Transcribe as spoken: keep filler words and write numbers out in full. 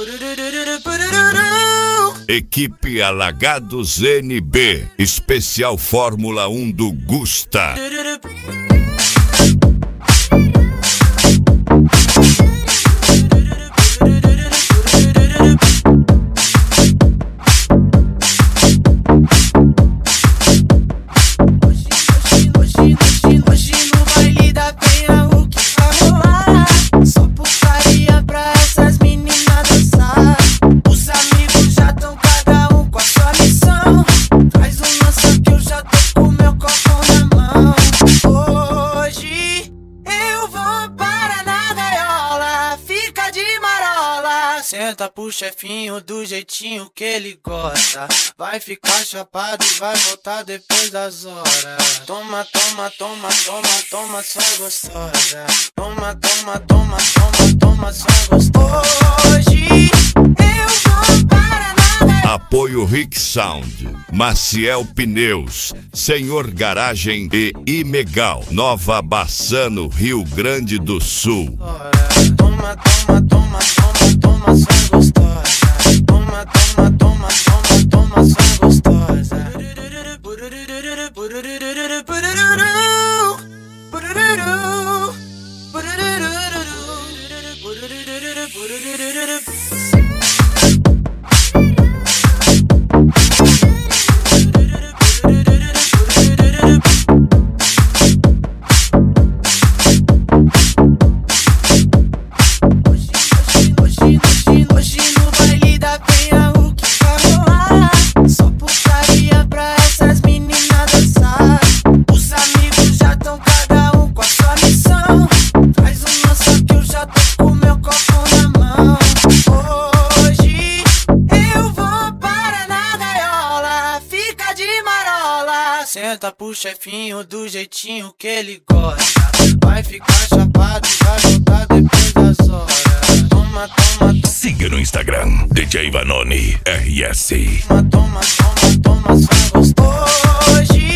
Equipe Alagados N B, especial Fórmula um do Gusta. Senta pro chefinho do jeitinho que ele gosta. Vai ficar chapado e vai voltar depois das horas. Toma, toma, toma, toma, toma, só gostosa. Toma, toma, toma, toma, toma, só gostosa. Hoje eu vou para nada. Apoio Rick Sound, Maciel Pneus, Senhor Garagem e Imegal, Nova Bassano, Rio Grande do Sul. Toma, toma, toma, toma, toma, só gostosa. Toma, toma, toma, toma, toma, só gostosa. Senta pro chefinho do jeitinho que ele gosta. Vai ficar chapado e vai voltar depois das horas. Toma, toma, toma. Siga no Instagram, D J Vanoni R S. Toma, toma, toma, toma, só gostoso. Hoje